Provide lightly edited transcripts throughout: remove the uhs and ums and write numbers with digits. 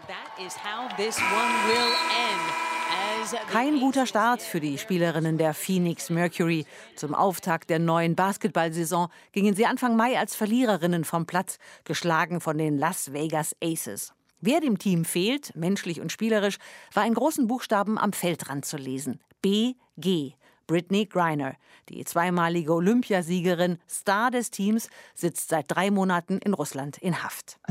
Kein guter Start für die Spielerinnen der Phoenix Mercury. Zum Auftakt der neuen Basketballsaison gingen sie Anfang Mai als Verliererinnen vom Platz, geschlagen von den Las Vegas Aces. Wer dem Team fehlt, menschlich und spielerisch, war in großen Buchstaben am Feldrand zu lesen. BG. Brittney Griner, die zweimalige Olympiasiegerin, Star des Teams, sitzt seit 3 Monaten in Russland in Haft.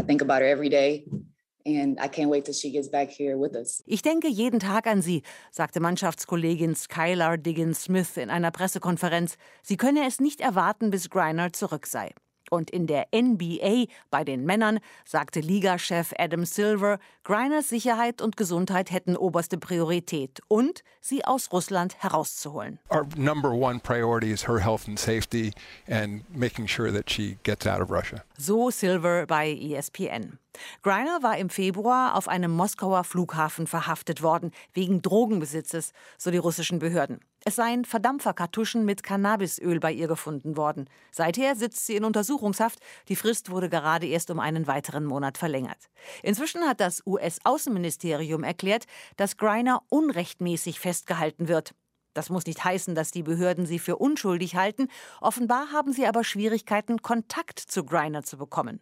Ich denke jeden Tag an sie, sagte Mannschaftskollegin Skylar Diggins-Smith in einer Pressekonferenz. Sie könne es nicht erwarten, bis Griner zurück sei. Und in der NBA bei den Männern sagte Ligachef Adam Silver, Griners Sicherheit und Gesundheit hätten oberste Priorität und sie aus Russland herauszuholen. Our number one priority is her health and safety and making sure that she gets out of Russia. So Silver bei ESPN. Griner war im Februar auf einem Moskauer Flughafen verhaftet worden, wegen Drogenbesitzes, so die russischen Behörden. Es seien Verdampferkartuschen mit Cannabisöl bei ihr gefunden worden. Seither sitzt sie in Untersuchungshaft. Die Frist wurde gerade erst um einen weiteren Monat verlängert. Inzwischen hat das US-Außenministerium erklärt, dass Griner unrechtmäßig festgehalten wird. Das muss nicht heißen, dass die Behörden sie für unschuldig halten. Offenbar haben sie aber Schwierigkeiten, Kontakt zu Griner zu bekommen.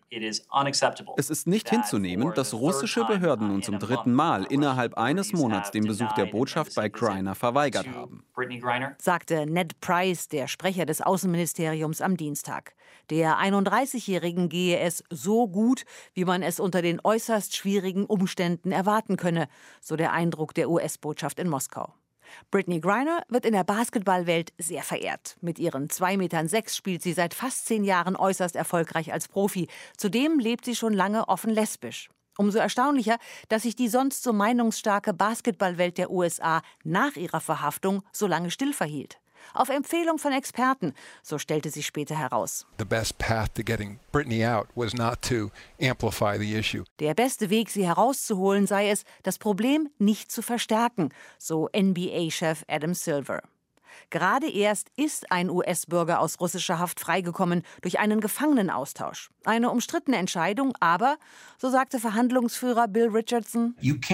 Es ist nicht hinzunehmen, dass russische Behörden nun zum 3. Mal innerhalb eines Monats den Besuch der Botschaft bei Griner verweigert haben, sagte Ned Price, der Sprecher des Außenministeriums, am Dienstag. Der 31-Jährigen gehe es so gut, wie man es unter den äußerst schwierigen Umständen erwarten könne, so der Eindruck der US-Botschaft in Moskau. Brittney Griner wird in der Basketballwelt sehr verehrt. Mit ihren 2,6 Metern spielt sie seit fast 10 Jahren äußerst erfolgreich als Profi. Zudem lebt sie schon lange offen lesbisch. Umso erstaunlicher, dass sich die sonst so meinungsstarke Basketballwelt der USA nach ihrer Verhaftung so lange still verhielt. Auf Empfehlung von Experten, so stellte sich später heraus. The best path to getting Brittney out was not to amplify the issue. Der beste Weg, sie herauszuholen, sei es, das Problem nicht zu verstärken, so NBA-Chef Adam Silver. Gerade erst ist ein US-Bürger aus russischer Haft freigekommen durch einen Gefangenenaustausch. Eine umstrittene Entscheidung, aber, so sagte Verhandlungsführer Bill Richardson,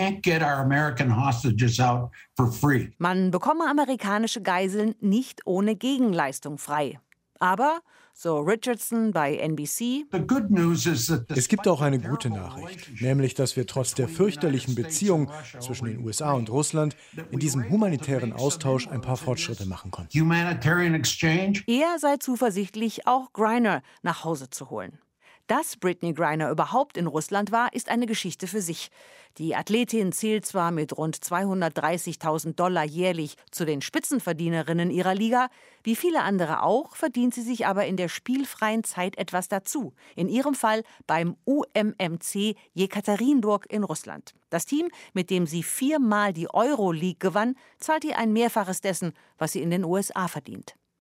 man bekomme amerikanische Geiseln nicht ohne Gegenleistung frei. Aber, so Richardson bei NBC, es gibt auch eine gute Nachricht, nämlich, dass wir trotz der fürchterlichen Beziehung zwischen den USA und Russland in diesem humanitären Austausch ein paar Fortschritte machen konnten. Er sei zuversichtlich, auch Griner nach Hause zu holen. Dass Brittney Griner überhaupt in Russland war, ist eine Geschichte für sich. Die Athletin zählt zwar mit rund $230.000 jährlich zu den Spitzenverdienerinnen ihrer Liga, wie viele andere auch, verdient sie sich aber in der spielfreien Zeit etwas dazu. In ihrem Fall beim UMMC Jekaterinburg in Russland. Das Team, mit dem sie 4-mal die Euroleague gewann, zahlt ihr ein Mehrfaches dessen, was sie in den USA verdient.